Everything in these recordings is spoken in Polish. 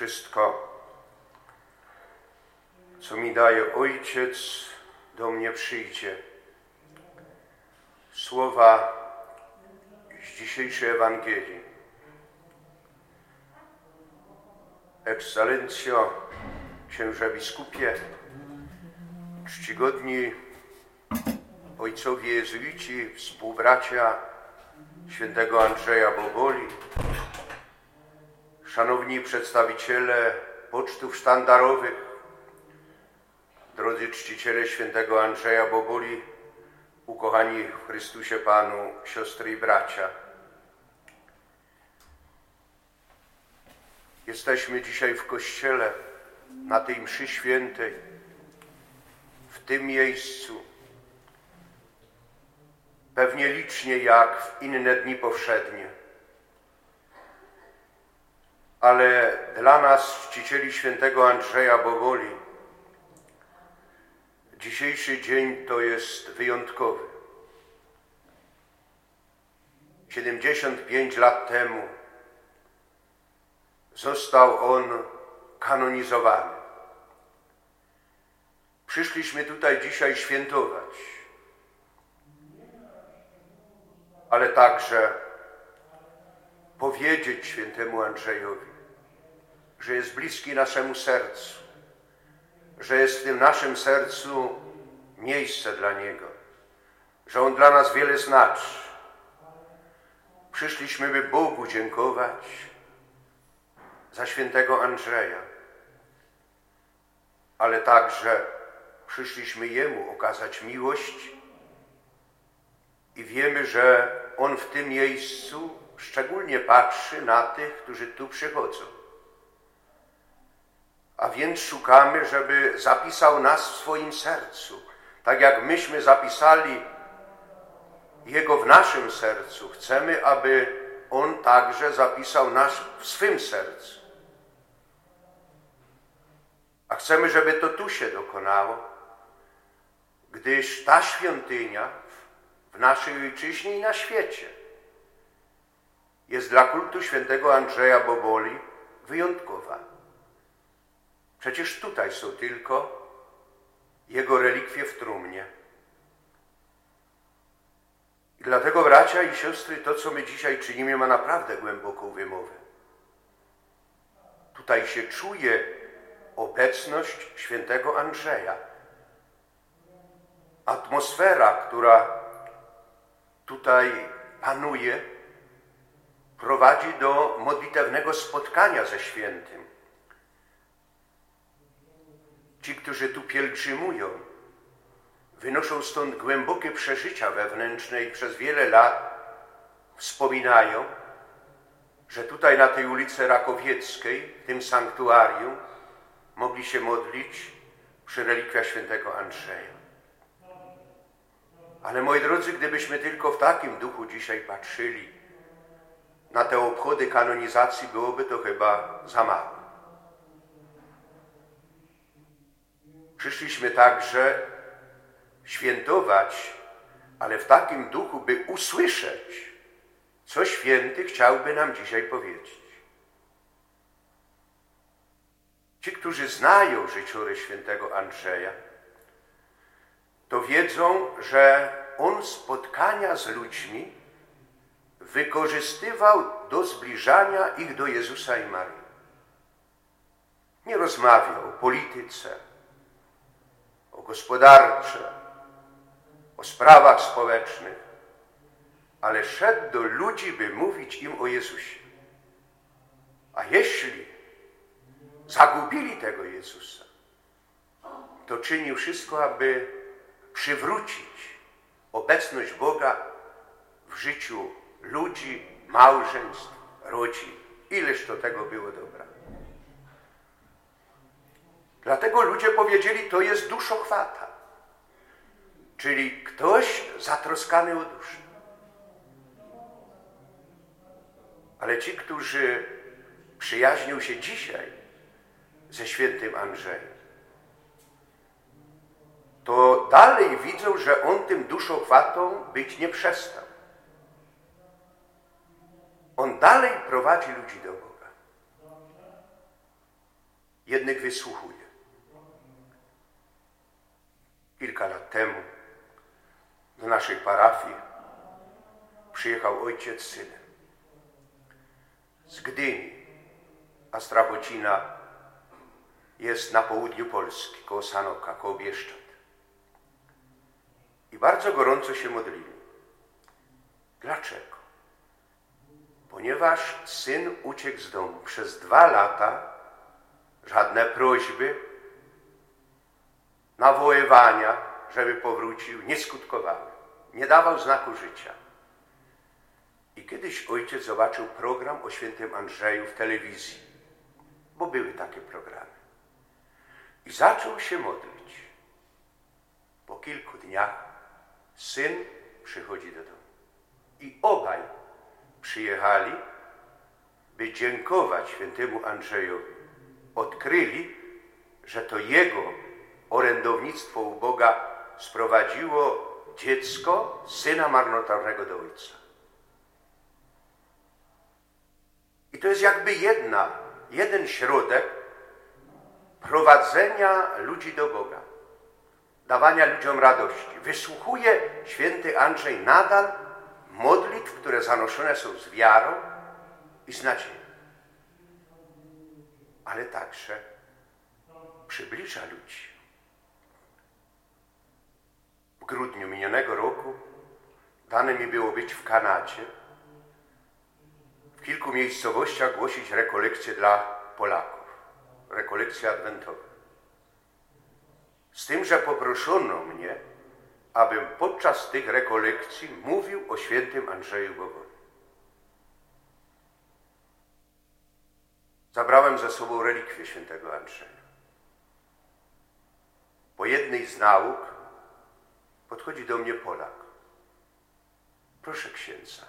Wszystko, co mi daje Ojciec, do mnie przyjdzie. Słowa z dzisiejszej Ewangelii. Ekscelencjo, księże biskupie, czcigodni ojcowie jezuici, współbracia świętego Andrzeja Boboli, szanowni przedstawiciele pocztów sztandarowych, drodzy czciciele świętego Andrzeja Boboli, ukochani w Chrystusie Panu, siostry i bracia. Jesteśmy dzisiaj w Kościele, na tej mszy świętej, w tym miejscu, pewnie licznie jak w inne dni powszednie. Ale dla nas, czcicieli świętego Andrzeja Boboli, dzisiejszy dzień to jest wyjątkowy. 75 lat temu został on kanonizowany. Przyszliśmy tutaj dzisiaj świętować, ale także powiedzieć świętemu Andrzejowi, że jest bliski naszemu sercu, że jest w tym naszym sercu miejsce dla Niego, że On dla nas wiele znaczy. Przyszliśmy, by Bogu dziękować za świętego Andrzeja, ale także przyszliśmy Jemu okazać miłość i wiemy, że On w tym miejscu szczególnie patrzy na tych, którzy tu przychodzą. A więc szukamy, żeby zapisał nas w swoim sercu. Tak jak myśmy zapisali Jego w naszym sercu, chcemy, aby On także zapisał nas w swym sercu. A chcemy, żeby to tu się dokonało, gdyż ta świątynia w naszej ojczyźnie i na świecie jest dla kultu świętego Andrzeja Boboli wyjątkowa. Przecież tutaj są tylko jego relikwie w trumnie. I dlatego, bracia i siostry, to, co my dzisiaj czynimy, ma naprawdę głęboką wymowę. Tutaj się czuje obecność świętego Andrzeja. Atmosfera, która tutaj panuje, prowadzi do modlitewnego spotkania ze świętym. Ci, którzy tu pielgrzymują, wynoszą stąd głębokie przeżycia wewnętrzne i przez wiele lat wspominają, że tutaj na tej ulicy Rakowieckiej, w tym sanktuarium, mogli się modlić przy relikwiach świętego Andrzeja. Ale moi drodzy, gdybyśmy tylko w takim duchu dzisiaj patrzyli na te obchody kanonizacji, byłoby to chyba za mało. Przyszliśmy także świętować, ale w takim duchu, by usłyszeć, co święty chciałby nam dzisiaj powiedzieć. Ci, którzy znają życiorys świętego Andrzeja, to wiedzą, że on spotkania z ludźmi wykorzystywał do zbliżania ich do Jezusa i Maryi. Nie rozmawiał o polityce, o gospodarce, o sprawach społecznych, ale szedł do ludzi, by mówić im o Jezusie. A jeśli zagubili tego Jezusa, to czynił wszystko, aby przywrócić obecność Boga w życiu ludzi, małżeństw, rodzin. Ileż to tego było dobra. Dlatego ludzie powiedzieli, to jest duszochwata, czyli ktoś zatroskany o duszę. Ale ci, którzy przyjaźnią się dzisiaj ze świętym Andrzejem, to dalej widzą, że on tym duszochwatą być nie przestał. On dalej prowadzi ludzi do Boga. jednych wysłuchuje. Kilka lat temu do naszej parafii przyjechał ojciec z synem z Gdyni, a Strachocina jest na południu Polski, koło Sanoka, koło Bieszczad. I bardzo gorąco się modlili. Dlaczego? Ponieważ syn uciekł z domu. Przez 2 lata żadne prośby, nawoływania, żeby powrócił, nie skutkowały. Nie dawał znaku życia. I kiedyś ojciec zobaczył program o świętym Andrzeju w telewizji, bo były takie programy. I zaczął się modlić. Po kilku dniach syn przychodzi do domu. I obaj przyjechali, by dziękować świętemu Andrzejowi. Odkryli, że to jego orędownictwo u Boga sprowadziło dziecko, syna marnotrawnego do ojca. I to jest jakby jeden środek prowadzenia ludzi do Boga, dawania ludziom radości. Wysłuchuje święty Andrzej nadal modlitw, które zanoszone są z wiarą i z nadzieją. Ale także przybliża ludzi. W grudniu minionego roku dane mi było być w Kanadzie, w kilku miejscowościach głosić rekolekcje dla Polaków, rekolekcje adwentowe. Z tym, że poproszono mnie, abym podczas tych rekolekcji mówił o świętym Andrzeju Boboli. Zabrałem ze sobą relikwie świętego Andrzeja. Po jednej z nauk podchodzi do mnie Polak. Proszę księdza,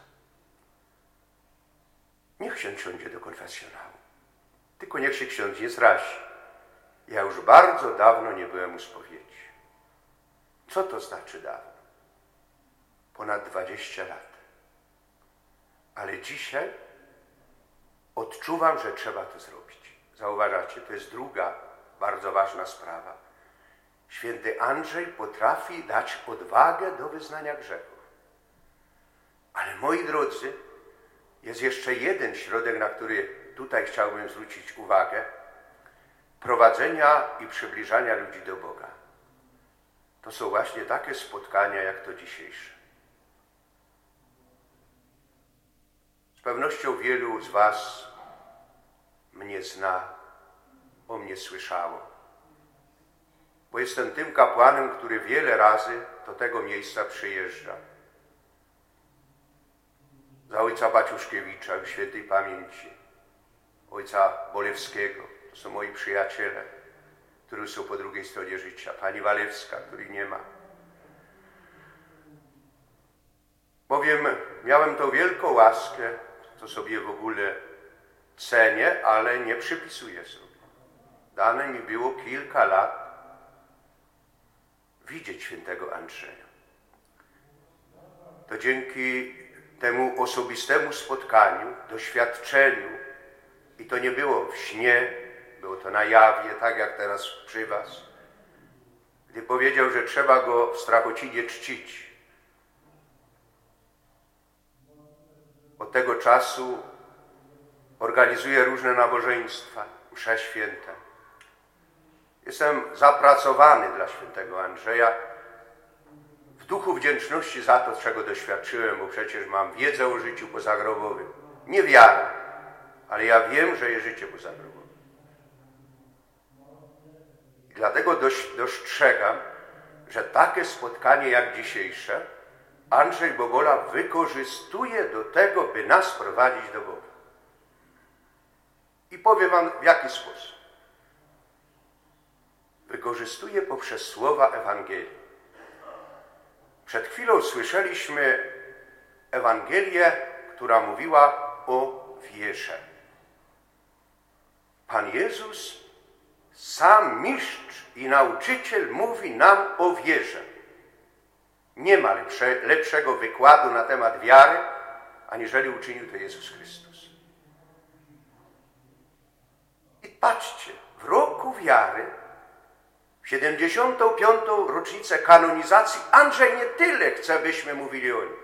niech ksiądz siądzie do konfesjonału, tylko niech się ksiądz nie zrazi. Ja już bardzo dawno nie byłem u spowiedzi. Co to znaczy dawno? Ponad 20 lat. Ale dzisiaj odczuwam, że trzeba to zrobić. Zauważacie, to jest druga bardzo ważna sprawa. Święty Andrzej potrafi dać odwagę do wyznania grzechów. Ale moi drodzy, jest jeszcze jeden środek, na który tutaj chciałbym zwrócić uwagę. Prowadzenia i przybliżania ludzi do Boga. To są właśnie takie spotkania, jak to dzisiejsze. Z pewnością wielu z was mnie zna, o mnie słyszało. Bo jestem tym kapłanem, który wiele razy do tego miejsca przyjeżdża. Za ojca Baciuszkiewicza, w świętej pamięci, ojca Bolewskiego. To są moi przyjaciele, którzy są po drugiej stronie życia. Pani Walewska, której nie ma. Bowiem miałem tą wielką łaskę, co sobie w ogóle cenię, ale nie przypisuję sobie. Dane mi było kilka lat widzieć świętego Andrzeja. To dzięki temu osobistemu spotkaniu, doświadczeniu, i to nie było w śnie, było to na jawie, tak jak teraz przy was, gdy powiedział, że trzeba go w Strachocinie czcić. Od tego czasu organizuję różne nabożeństwa, msze święte. Jestem zapracowany dla świętego Andrzeja w duchu wdzięczności za to, czego doświadczyłem, bo przecież mam wiedzę o życiu pozagrobowym. Nie wiarę, ale ja wiem, że jest życie pozagrobowe. I dlatego dostrzegam, że takie spotkanie jak dzisiejsze Andrzej Bobola wykorzystuje do tego, by nas prowadzić do Boga. I powiem wam, w jaki sposób. Wykorzystuje poprzez słowa Ewangelii. Przed chwilą słyszeliśmy Ewangelię, która mówiła o wierze. Pan Jezus, sam mistrz i nauczyciel, mówi nam o wierze. Nie ma lepszego wykładu na temat wiary, aniżeli uczynił to Jezus Chrystus. I patrzcie, w roku roku wiary, w 75. rocznicę kanonizacji, Andrzej nie tyle chce, byśmy mówili o nim,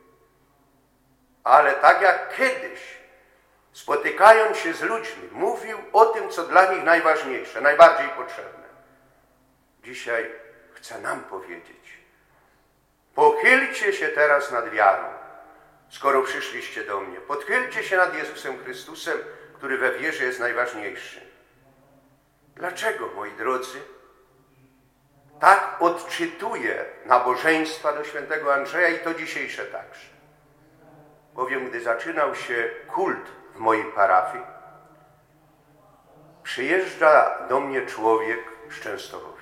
ale tak jak kiedyś, spotykając się z ludźmi, mówił o tym, co dla nich najważniejsze, najbardziej potrzebne. Dzisiaj chce nam powiedzieć: pochylcie się teraz nad wiarą, skoro przyszliście do mnie. Podchylcie się nad Jezusem Chrystusem, który we wierze jest najważniejszy. Dlaczego, moi drodzy, tak odczytuję nabożeństwa do świętego Andrzeja i to dzisiejsze także? Bowiem gdy zaczynał się kult w mojej parafii, przyjeżdża do mnie człowiek z Częstochowy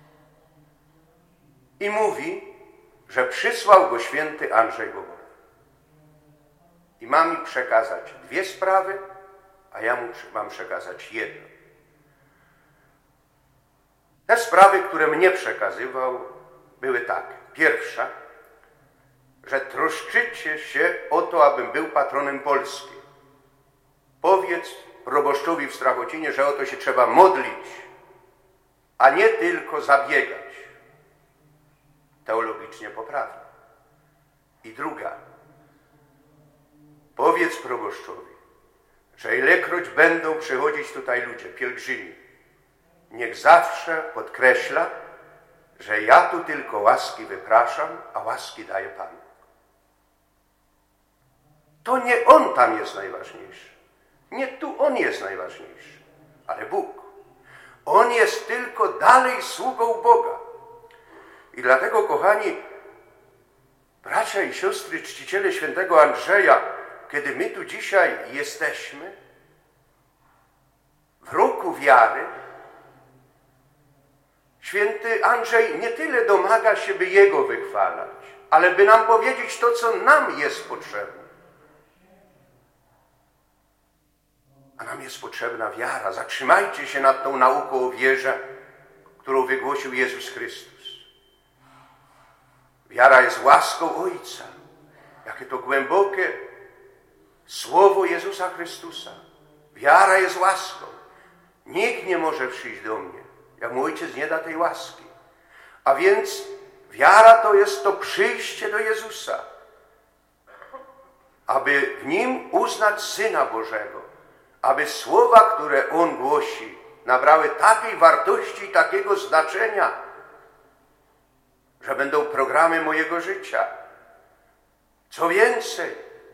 i mówi, że przysłał go święty Andrzej Bobola i ma mi przekazać 2 sprawy, a ja mu mam przekazać 1. Te sprawy, które mnie przekazywał, były takie. Pierwsza, że troszczycie się o to, abym był patronem Polski. Powiedz proboszczowi w Strachocinie, że o to się trzeba modlić, a nie tylko zabiegać. Teologicznie poprawnie. I druga, powiedz proboszczowi, że ilekroć będą przychodzić tutaj ludzie, pielgrzymi, niech zawsze podkreśla, że ja tu tylko łaski wypraszam, a łaski daje Pan. To nie On tam jest najważniejszy. Nie tu On jest najważniejszy, ale Bóg. On jest tylko dalej sługą Boga. I dlatego, kochani bracia i siostry, czciciele świętego Andrzeja, kiedy my tu dzisiaj jesteśmy, w roku wiary, święty Andrzej nie tyle domaga się, by Jego wychwalać, ale by nam powiedzieć to, co nam jest potrzebne. A nam jest potrzebna wiara. Zatrzymajcie się nad tą nauką o wierze, którą wygłosił Jezus Chrystus. Wiara jest łaską Ojca. Jakie to głębokie słowo Jezusa Chrystusa. Wiara jest łaską. Nikt nie może przyjść do mnie, jak mój Ojciec nie da tej łaski. A więc wiara to jest to przyjście do Jezusa, aby w Nim uznać Syna Bożego, aby słowa, które On głosi, nabrały takiej wartości i takiego znaczenia, że będą programem mojego życia. Co więcej,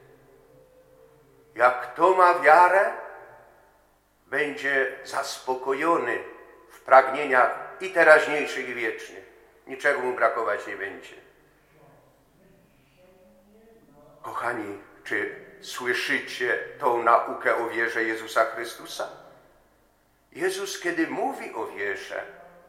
jak kto ma wiarę, będzie zaspokojony w pragnieniach i teraźniejszych, i wiecznych. Niczego mu brakować nie będzie. Kochani, czy słyszycie tą naukę o wierze Jezusa Chrystusa? Jezus, kiedy mówi o wierze,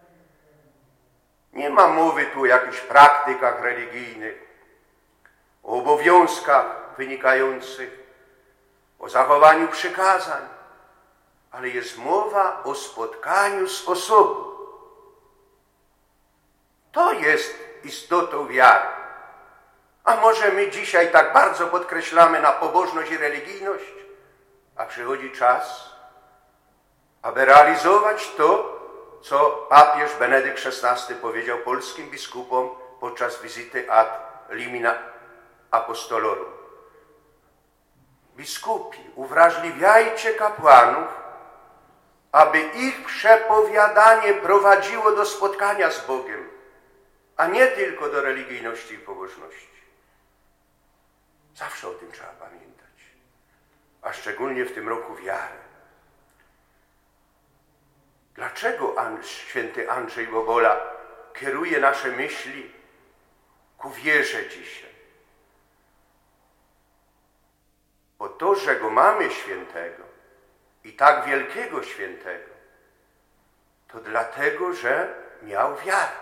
nie ma mowy tu o jakichś praktykach religijnych, o obowiązkach wynikających, o zachowaniu przykazań, ale jest mowa o spotkaniu z osobą. To jest istotą wiary. A może my dzisiaj tak bardzo podkreślamy na pobożność i religijność, a przychodzi czas, aby realizować to, co papież Benedykt XVI powiedział polskim biskupom podczas wizyty ad limina apostolorum. Biskupi, uwrażliwiajcie kapłanów, aby ich przepowiadanie prowadziło do spotkania z Bogiem, a nie tylko do religijności i pobożności. Zawsze o tym trzeba pamiętać, a szczególnie w tym roku wiary. Dlaczego święty Andrzej Bobola kieruje nasze myśli ku wierze dzisiaj? Bo to, że go mamy świętego i tak wielkiego świętego, to dlatego, że miał wiarę.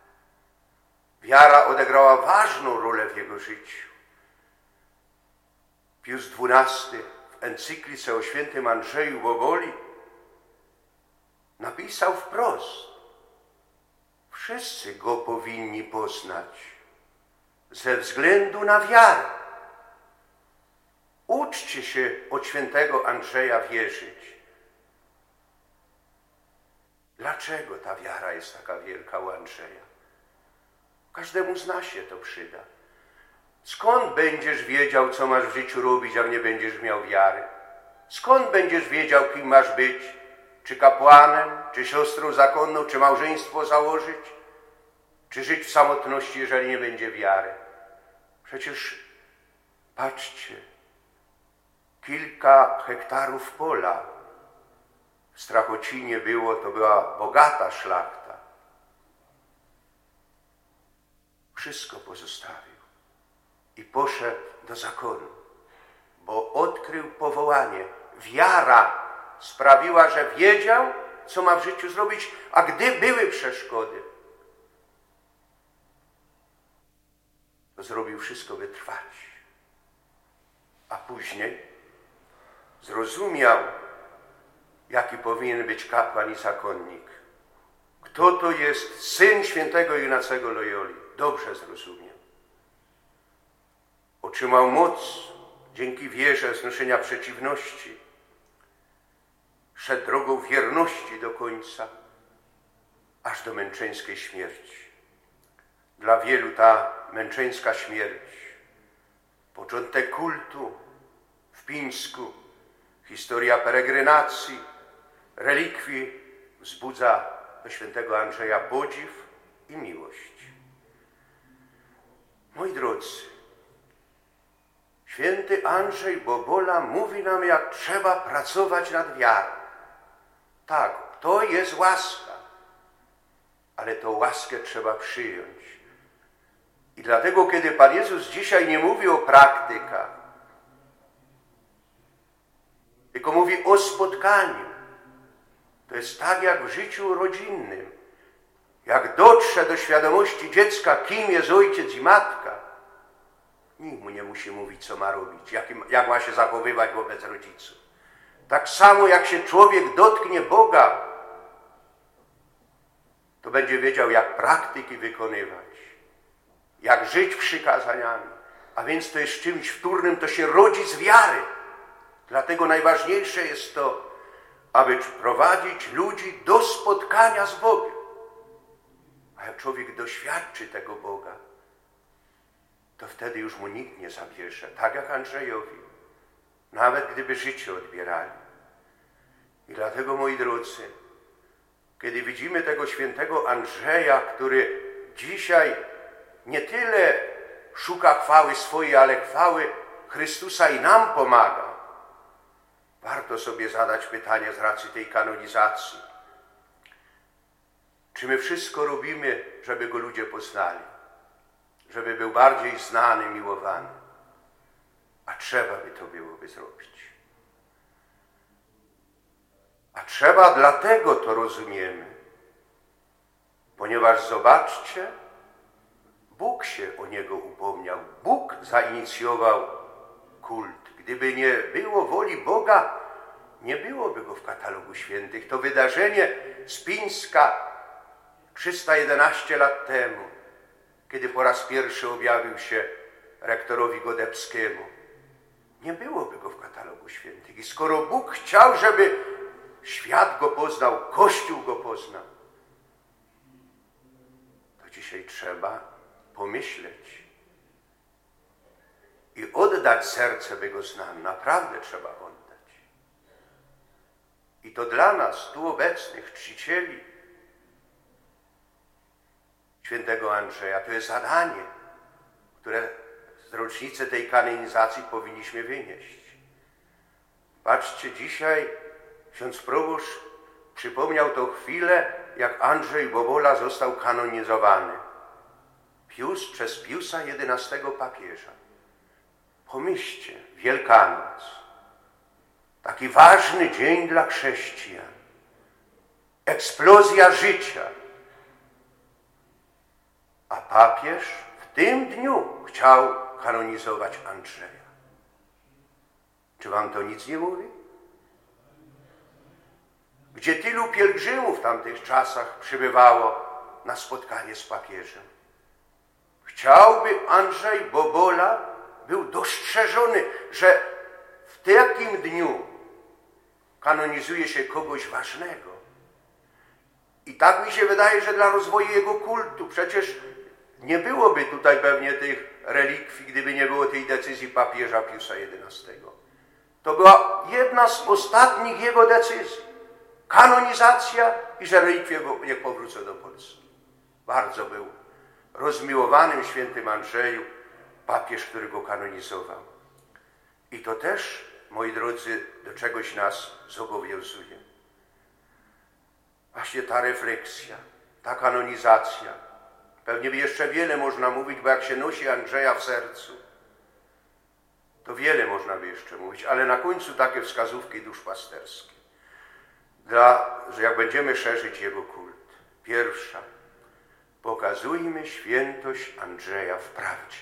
Wiara odegrała ważną rolę w jego życiu. Pius XII w encyklice o świętym Andrzeju Boboli napisał wprost: wszyscy go powinni poznać ze względu na wiarę. Uczcie się od świętego Andrzeja wierzyć. Dlaczego ta wiara jest taka wielka u Andrzeja? Każdemu z nas się to przyda. Skąd będziesz wiedział, co masz w życiu robić, jak nie będziesz miał wiary? Skąd będziesz wiedział, kim masz być? Czy kapłanem, czy siostrą zakonną, czy małżeństwo założyć? Czy żyć w samotności, jeżeli nie będzie wiary? Przecież patrzcie, kilka hektarów pola w Strachocinie było, to była bogata szlachta. Wszystko pozostawił i poszedł do zakonu, bo odkrył powołanie. Wiara sprawiła, że wiedział, co ma w życiu zrobić, a gdy były przeszkody, to zrobił wszystko, by trwać. A później zrozumiał, jaki powinien być kapłan i zakonnik. Kto to jest syn świętego Ignacego Loyoli? Dobrze zrozumiał. Otrzymał moc dzięki wierze znoszenia przeciwności. Szedł drogą wierności do końca, aż do męczeńskiej śmierci. Dla wielu ta męczeńska śmierć, początek kultu w Pińsku, historia peregrinacji, relikwii wzbudza do świętego Andrzeja podziw i miłość. Moi drodzy, święty Andrzej Bobola mówi nam, jak trzeba pracować nad wiarą. Tak, to jest łaska, ale tę łaskę trzeba przyjąć. I dlatego, kiedy Pan Jezus dzisiaj nie mówi o praktykach, tylko mówi o spotkaniu, to jest tak jak w życiu rodzinnym. Jak dotrze do świadomości dziecka, kim jest ojciec i matka, nikt mu nie musi mówić, co ma robić, jak ma się zachowywać wobec rodziców. Tak samo jak się człowiek dotknie Boga, to będzie wiedział, jak praktyki wykonywać, jak żyć przykazaniami. A więc to jest czymś wtórnym, to się rodzi z wiary. Dlatego najważniejsze jest to, aby prowadzić ludzi do spotkania z Bogiem. A jak człowiek doświadczy tego Boga, to wtedy już mu nikt nie zabierze. Tak jak Andrzejowi, nawet gdyby życie odbierali. I dlatego, moi drodzy, kiedy widzimy tego świętego Andrzeja, który dzisiaj nie tyle szuka chwały swojej, ale chwały Chrystusa i nam pomaga, warto sobie zadać pytanie z racji tej kanonizacji. Czy my wszystko robimy, żeby go ludzie poznali? Żeby był bardziej znany, miłowany? A trzeba by to byłoby zrobić. A trzeba dlatego to rozumiemy, ponieważ zobaczcie, Bóg się o niego upomniał. Bóg zainicjował kult. Gdyby nie było woli Boga, nie byłoby go w katalogu świętych. To wydarzenie z Pińska 311 lat temu, kiedy po raz pierwszy objawił się rektorowi Godebskiemu, nie byłoby go w katalogu świętych. I skoro Bóg chciał, żeby świat go poznał, Kościół go poznał, to dzisiaj trzeba pomyśleć i oddać serce, by go znał. Naprawdę trzeba oddać. I to dla nas, tu obecnych czcicieli świętego Andrzeja, to jest zadanie, które z rocznicy tej kanonizacji powinniśmy wynieść. Patrzcie, dzisiaj ksiądz proboszcz przypomniał tą chwilę, jak Andrzej Bobola został kanonizowany. Przez Piusa XI papieża. Pomyślcie, Wielkanoc, taki ważny dzień dla chrześcijan, eksplozja życia, a papież w tym dniu chciał kanonizować Andrzeja. Czy wam to nic nie mówi? Gdzie tylu pielgrzymów w tamtych czasach przybywało na spotkanie z papieżem. Chciałby Andrzej Bobola był dostrzeżony, że w takim dniu kanonizuje się kogoś ważnego. I tak mi się wydaje, że dla rozwoju jego kultu. Przecież nie byłoby tutaj pewnie tych relikwii, gdyby nie było tej decyzji papieża Piusa XI. To była jedna z ostatnich jego decyzji. Kanonizacja i że relikwie niech powrócą do Polski. Bardzo był rozmiłowanym świętym Andrzeju papież, który go kanonizował. I to też, moi drodzy, do czegoś nas zobowiązuje. Właśnie ta refleksja, ta kanonizacja. Pewnie by jeszcze wiele można mówić, bo jak się nosi Andrzeja w sercu, to wiele można by jeszcze mówić, ale na końcu takie wskazówki duszpasterskie. Że jak będziemy szerzyć jego kult. Pierwsza, pokazujmy świętość Andrzeja w prawdzie.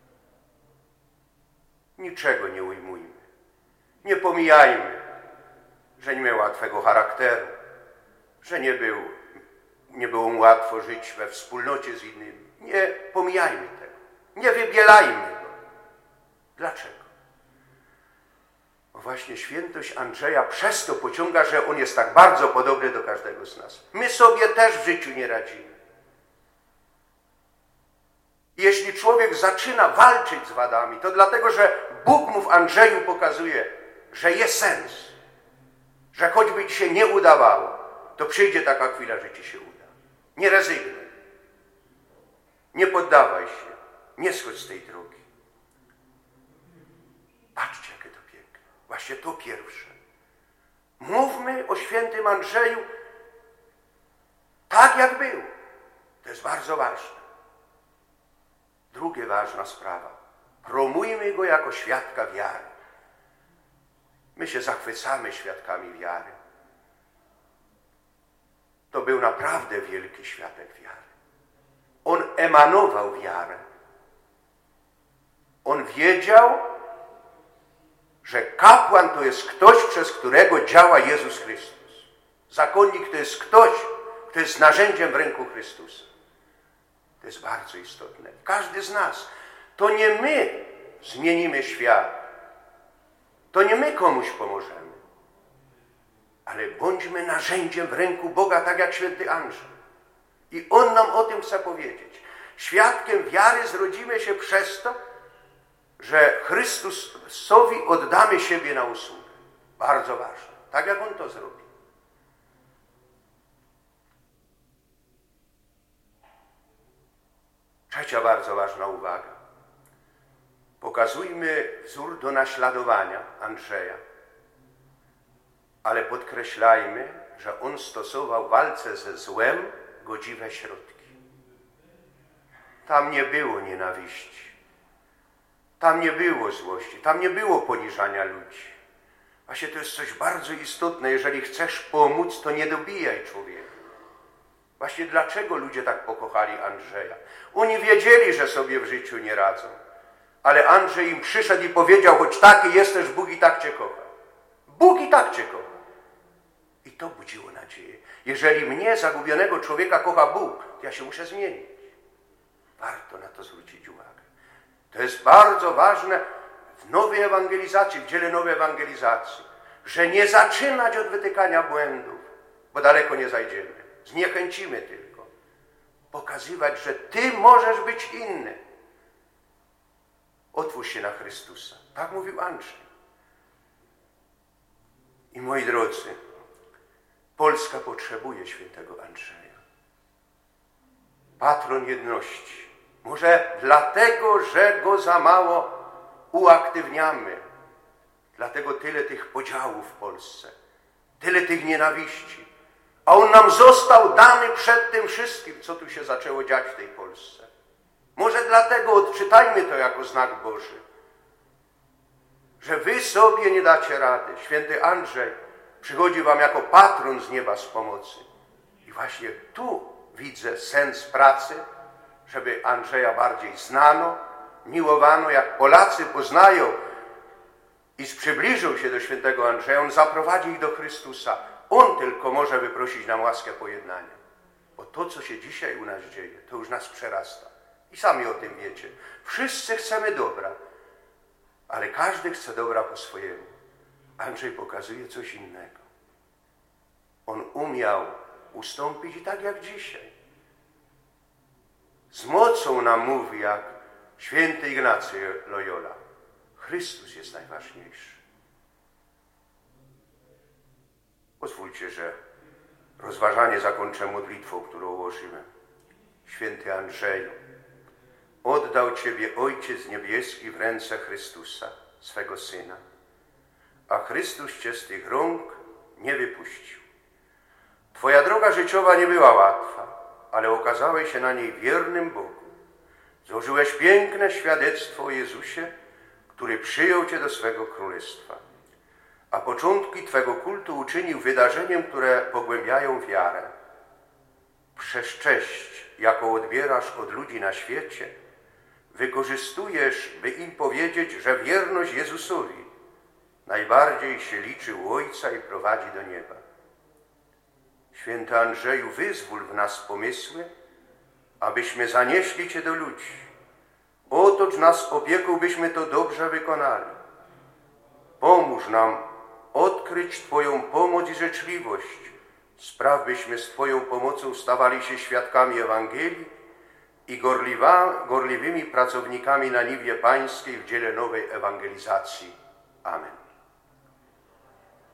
Niczego nie ujmujmy. Nie pomijajmy, że nie miał łatwego charakteru, że nie było mu łatwo żyć we wspólnocie z innymi. Nie pomijajmy tego. Nie wybielajmy go. Dlaczego? Bo właśnie świętość Andrzeja przez to pociąga, że on jest tak bardzo podobny do każdego z nas. My sobie też w życiu nie radzimy. Jeśli człowiek zaczyna walczyć z wadami, to dlatego, że Bóg mu w Andrzeju pokazuje, że jest sens, że choćby ci się nie udawało, to przyjdzie taka chwila, że ci się uda. Nie rezygnuj. Nie poddawaj się. Nie schodź z tej drogi. Patrzcie, jakie to piękne. Właśnie to pierwsze. Mówmy o świętym Andrzeju tak, jak był. To jest bardzo ważne. Druga ważna sprawa. Promujmy go jako świadka wiary. My się zachwycamy świadkami wiary. To był naprawdę wielki świadek wiary. On emanował wiarę. On wiedział, że kapłan to jest ktoś, przez którego działa Jezus Chrystus. Zakonnik to jest ktoś, kto jest narzędziem w ręku Chrystusa. To jest bardzo istotne. Każdy z nas. To nie my zmienimy świat. To nie my komuś pomożemy. Ale bądźmy narzędziem w ręku Boga, tak jak święty Andrzej. I on nam o tym chce powiedzieć. Świadkiem wiary zrodzimy się przez to, że Chrystusowi oddamy siebie na usługę. Bardzo ważne. Tak jak on to zrobił. Trzecia bardzo ważna uwaga. Pokazujmy wzór do naśladowania Andrzeja, ale podkreślajmy, że on stosował w walce ze złem godziwe środki. Tam nie było nienawiści, tam nie było złości, tam nie było poniżania ludzi. Właśnie to jest coś bardzo istotne. Jeżeli chcesz pomóc, to nie dobijaj człowieka. Właśnie dlaczego ludzie tak pokochali Andrzeja? Oni wiedzieli, że sobie w życiu nie radzą. Ale Andrzej im przyszedł i powiedział, choć taki jesteś, Bóg i tak cię kocha. Bóg i tak cię kocha. I to budziło nadzieję. Jeżeli mnie, zagubionego człowieka, kocha Bóg, to ja się muszę zmienić. Warto na to zwrócić uwagę. To jest bardzo ważne w nowej ewangelizacji, w dziele nowej ewangelizacji, że nie zaczynać od wytykania błędów, bo daleko nie zajdziemy. Zniechęcimy tylko. Pokazywać, że ty możesz być inny. Otwórz się na Chrystusa. Tak mówił Andrzej. I moi drodzy, Polska potrzebuje świętego Andrzeja. Patron jedności. Może dlatego, że go za mało uaktywniamy. Dlatego tyle tych podziałów w Polsce. Tyle tych nienawiści. A on nam został dany przed tym wszystkim, co tu się zaczęło dziać w tej Polsce. Może dlatego odczytajmy to jako znak Boży, że wy sobie nie dacie rady. Święty Andrzej przychodzi wam jako patron z nieba z pomocy. I właśnie tu widzę sens pracy, żeby Andrzeja bardziej znano, miłowano. Jak Polacy poznają i przybliżą się do świętego Andrzeja, on zaprowadzi ich do Chrystusa. On tylko może wyprosić nam łaskę pojednania. Bo to, co się dzisiaj u nas dzieje, to już nas przerasta. I sami o tym wiecie. Wszyscy chcemy dobra, ale każdy chce dobra po swojemu. Andrzej pokazuje coś innego. On umiał ustąpić i tak jak dzisiaj. Z mocą nam mówi, jak święty Ignacy Loyola, Chrystus jest najważniejszy. Pozwólcie, że rozważanie zakończę modlitwą, którą ułożyłem. Święty Andrzeju, oddał Ciebie Ojciec Niebieski w ręce Chrystusa, swego Syna, a Chrystus Cię z tych rąk nie wypuścił. Twoja droga życiowa nie była łatwa, ale okazałeś się na niej wiernym Bogu. Złożyłeś piękne świadectwo o Jezusie, który przyjął Cię do swego królestwa, a początki Twego kultu uczynił wydarzeniem, które pogłębiają wiarę. Przez cześć, jaką odbierasz od ludzi na świecie, wykorzystujesz, by im powiedzieć, że wierność Jezusowi najbardziej się liczy u Ojca i prowadzi do nieba. Święty Andrzeju, wyzwól w nas pomysły, abyśmy zanieśli Cię do ludzi. Otocz nas opieką, byśmy to dobrze wykonali. Pomóż nam odkryć Twoją pomoc i życzliwość. Spraw, byśmy z Twoją pomocą stawali się świadkami Ewangelii i gorliwymi pracownikami na niwie pańskiej w dziele nowej ewangelizacji. Amen.